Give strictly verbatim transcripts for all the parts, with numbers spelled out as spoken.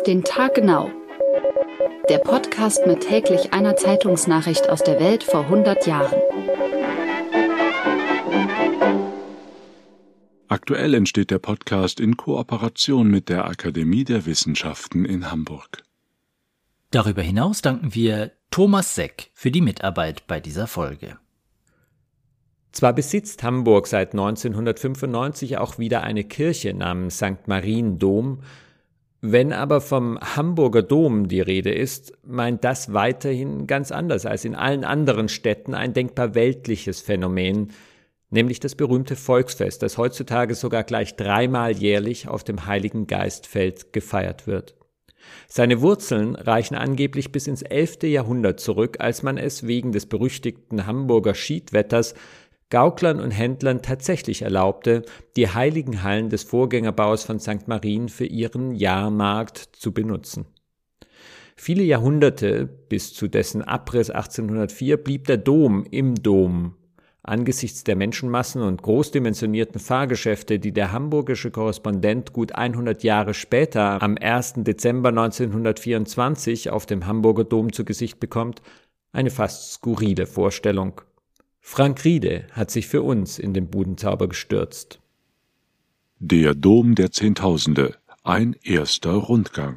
Auf den Tag genau. Der Podcast mit täglich einer Zeitungsnachricht aus der Welt vor hundert Jahren. Aktuell entsteht der Podcast in Kooperation mit der Akademie der Wissenschaften in Hamburg. Darüber hinaus danken wir Thomas Seck für die Mitarbeit bei dieser Folge. Zwar besitzt Hamburg seit neunzehnhundertfünfundneunzig auch wieder eine Kirche namens Sankt Mariendom, wenn aber vom Hamburger Dom die Rede ist, meint das weiterhin ganz anders als in allen anderen Städten ein denkbar weltliches Phänomen, nämlich das berühmte Volksfest, das heutzutage sogar gleich dreimal jährlich auf dem Heiligen Geistfeld gefeiert wird. Seine Wurzeln reichen angeblich bis ins elfte Jahrhundert zurück, als man es wegen des berüchtigten Hamburger Schiedwetters Gauklern und Händlern tatsächlich erlaubte, die heiligen Hallen des Vorgängerbaus von Sankt Marien für ihren Jahrmarkt zu benutzen. Viele Jahrhunderte, bis zu dessen Abriss achtzehnhundertvier, blieb der Dom im Dom. Angesichts der Menschenmassen und großdimensionierten Fahrgeschäfte, die der hamburgische Korrespondent gut hundert Jahre später am ersten Dezember neunzehnhundertvierundzwanzig auf dem Hamburger Dom zu Gesicht bekommt, eine fast skurrile Vorstellung. Frank Riede hat sich für uns in den Budenzauber gestürzt. Der Dom der Zehntausende, ein erster Rundgang.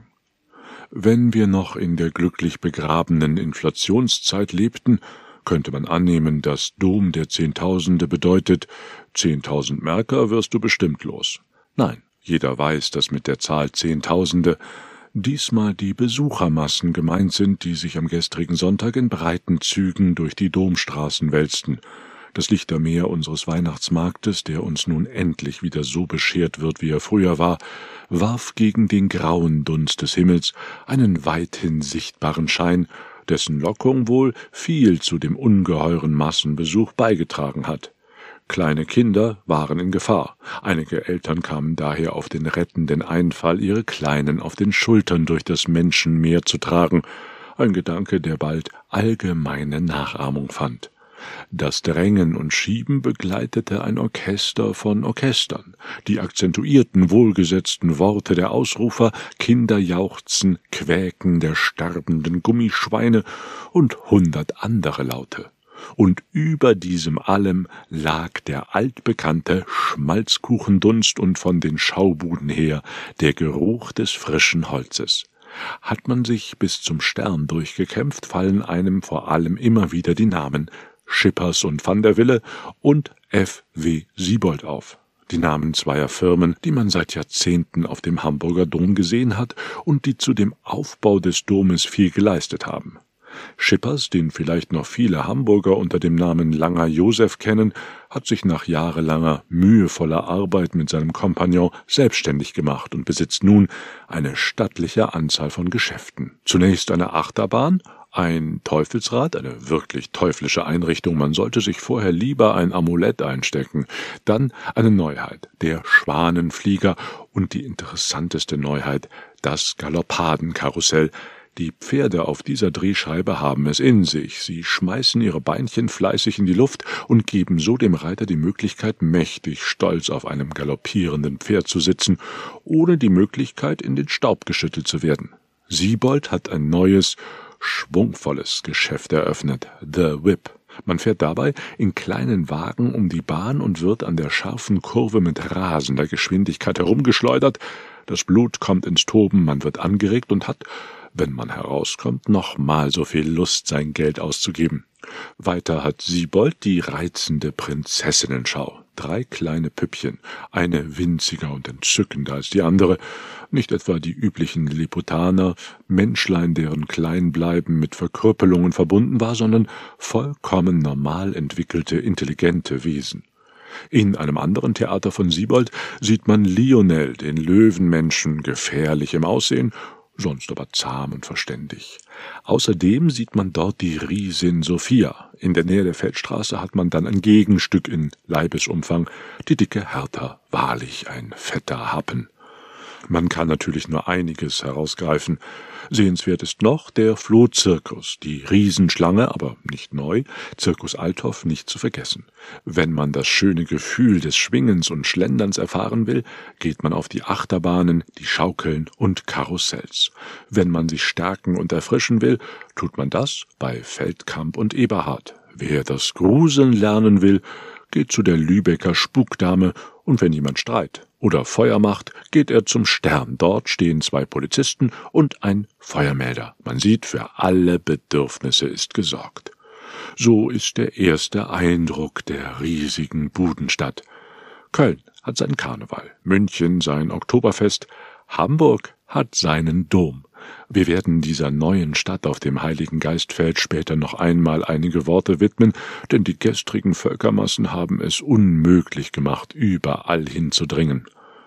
Wenn wir noch in der glücklich begrabenen Inflationszeit lebten, könnte man annehmen, dass Dom der Zehntausende bedeutet, zehntausend Märker wirst du bestimmt los. Nein, jeder weiß, dass mit der Zahl Zehntausende diesmal die Besuchermassen gemeint sind, die sich am gestrigen Sonntag in breiten Zügen durch die Domstraßen wälzten. Das Lichtermeer unseres Weihnachtsmarktes, der uns nun endlich wieder so beschert wird, wie er früher war, warf gegen den grauen Dunst des Himmels einen weithin sichtbaren Schein, dessen Lockung wohl viel zu dem ungeheuren Massenbesuch beigetragen hat. Kleine Kinder waren in Gefahr. Einige Eltern kamen daher auf den rettenden Einfall, ihre Kleinen auf den Schultern durch das Menschenmeer zu tragen, ein Gedanke, der bald allgemeine Nachahmung fand. Das Drängen und Schieben begleitete ein Orchester von Orchestern. Die akzentuierten, wohlgesetzten Worte der Ausrufer, Kinderjauchzen, Quäken der sterbenden Gummischweine und hundert andere Laute. Und über diesem allem lag der altbekannte Schmalzkuchendunst und von den Schaubuden her der Geruch des frischen Holzes. Hat man sich bis zum Stern durchgekämpft, fallen einem vor allem immer wieder die Namen Schippers und Van der Wille und F W Siebold auf. Die Namen zweier Firmen, die man seit Jahrzehnten auf dem Hamburger Dom gesehen hat und die zu dem Aufbau des Domes viel geleistet haben. Schippers, den vielleicht noch viele Hamburger unter dem Namen Langer Josef kennen, hat sich nach jahrelanger, mühevoller Arbeit mit seinem Kompagnon selbstständig gemacht und besitzt nun eine stattliche Anzahl von Geschäften. Zunächst eine Achterbahn, ein Teufelsrad, eine wirklich teuflische Einrichtung, man sollte sich vorher lieber ein Amulett einstecken, dann eine Neuheit, der Schwanenflieger und die interessanteste Neuheit, das Galoppadenkarussell. Die Pferde auf dieser Drehscheibe haben es in sich. Sie schmeißen ihre Beinchen fleißig in die Luft und geben so dem Reiter die Möglichkeit, mächtig stolz auf einem galoppierenden Pferd zu sitzen, ohne die Möglichkeit, in den Staub geschüttelt zu werden. Siebold hat ein neues, schwungvolles Geschäft eröffnet, The Whip. Man fährt dabei in kleinen Wagen um die Bahn und wird an der scharfen Kurve mit rasender Geschwindigkeit herumgeschleudert. Das Blut kommt ins Toben, man wird angeregt und hat, wenn man herauskommt, nochmal so viel Lust, sein Geld auszugeben. Weiter hat Siebold die reizende Prinzessinnenschau. Drei kleine Püppchen, eine winziger und entzückender als die andere, nicht etwa die üblichen Lilliputaner, Menschlein, deren Kleinbleiben mit Verkrüppelungen verbunden war, sondern vollkommen normal entwickelte, intelligente Wesen. In einem anderen Theater von Siebold sieht man Lionel, den Löwenmenschen, gefährlich im Aussehen, sonst aber zahm und verständig. Außerdem sieht man dort die Riesin Sophia. In der Nähe der Feldstraße hat man dann ein Gegenstück in Leibesumfang, die dicke Hertha, wahrlich ein fetter Happen. Man kann natürlich nur einiges herausgreifen. Sehenswert ist noch der Flohzirkus, die Riesenschlange, aber nicht neu, Zirkus Althoff nicht zu vergessen. Wenn man das schöne Gefühl des Schwingens und Schlenderns erfahren will, geht man auf die Achterbahnen, die Schaukeln und Karussells. Wenn man sich stärken und erfrischen will, tut man das bei Feldkamp und Eberhard. Wer das Gruseln lernen will, geht zu der Lübecker Spukdame, und wenn jemand Streit oder Feuer macht, geht er zum Stern. Dort stehen zwei Polizisten und ein Feuermelder. Man sieht, für alle Bedürfnisse ist gesorgt. So ist der erste Eindruck der riesigen Budenstadt. Köln hat seinen Karneval, München sein Oktoberfest, Hamburg hat seinen Dom. Wir werden dieser neuen Stadt auf dem Heiligen Geistfeld später noch einmal einige Worte widmen, denn die gestrigen Völkermassen haben es unmöglich gemacht, überall hinzudringen.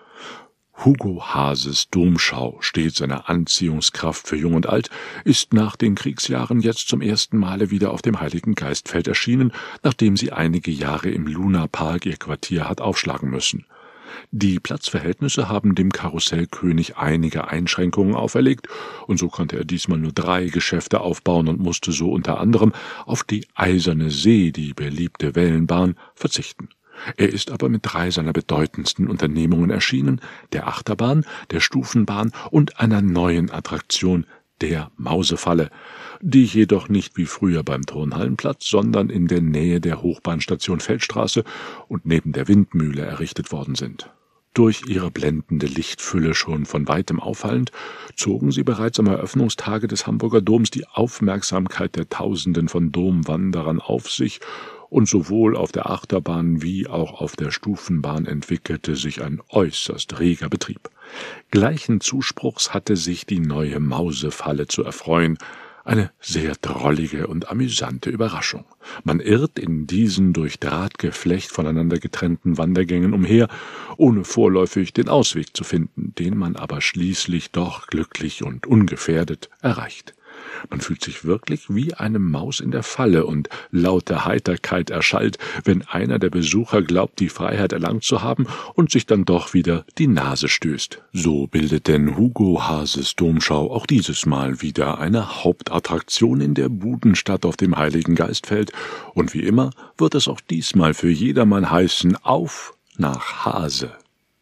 Hugo Haases Domschau, stets eine Anziehungskraft für Jung und Alt, ist nach den Kriegsjahren jetzt zum ersten Male wieder auf dem Heiligen Geistfeld erschienen, nachdem sie einige Jahre im Lunapark ihr Quartier hat aufschlagen müssen. Die Platzverhältnisse haben dem Karussellkönig einige Einschränkungen auferlegt, und so konnte er diesmal nur drei Geschäfte aufbauen und musste so unter anderem auf die Eiserne See, die beliebte Wellenbahn, verzichten. Er ist aber mit drei seiner bedeutendsten Unternehmungen erschienen, der Achterbahn, der Stufenbahn und einer neuen Attraktion, der Mausefalle, die jedoch nicht wie früher beim Turnhallenplatz, sondern in der Nähe der Hochbahnstation Feldstraße und neben der Windmühle errichtet worden sind. Durch ihre blendende Lichtfülle schon von weitem auffallend, zogen sie bereits am Eröffnungstage des Hamburger Doms die Aufmerksamkeit der Tausenden von Domwanderern auf sich, und sowohl auf der Achterbahn wie auch auf der Stufenbahn entwickelte sich ein äußerst reger Betrieb. Gleichen Zuspruchs hatte sich die neue Mausefalle zu erfreuen, eine sehr drollige und amüsante Überraschung. Man irrt in diesen durch Drahtgeflecht voneinander getrennten Wandergängen umher, ohne vorläufig den Ausweg zu finden, den man aber schließlich doch glücklich und ungefährdet erreicht. Man fühlt sich wirklich wie eine Maus in der Falle, und laute Heiterkeit erschallt, wenn einer der Besucher glaubt, die Freiheit erlangt zu haben und sich dann doch wieder die Nase stößt. So bildet denn Hugo Haases Domschau auch dieses Mal wieder eine Hauptattraktion in der Budenstadt auf dem Heiligen Geistfeld, und wie immer wird es auch diesmal für jedermann heißen: Auf nach Haase.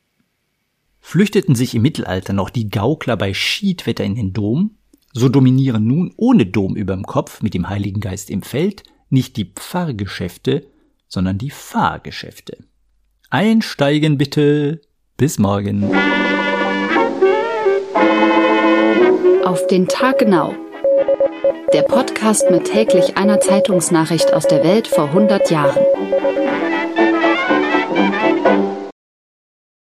Flüchteten sich im Mittelalter noch die Gaukler bei Schiedwetter in den Dom, so dominieren nun ohne Dom überm Kopf mit dem Heiligen Geist im Feld nicht die Pfarrgeschäfte, sondern die Fahrgeschäfte. Einsteigen bitte, bis morgen. Auf den Tag genau. Der Podcast mit täglich einer Zeitungsnachricht aus der Welt vor hundert Jahren.